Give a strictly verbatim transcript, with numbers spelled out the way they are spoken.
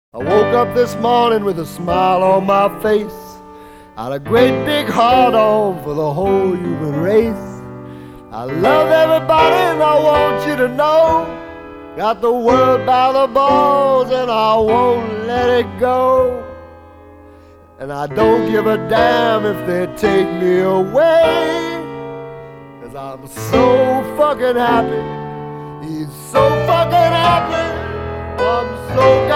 I woke up this morning with a smile on my face. Had a great big heart on for the whole human race. I love everybody and I want you to know. Got the world by the balls and I won't let it go. And I don't give a damn if they take me away, 'cause I'm so fucking happy. He's so fucking happy. I'm so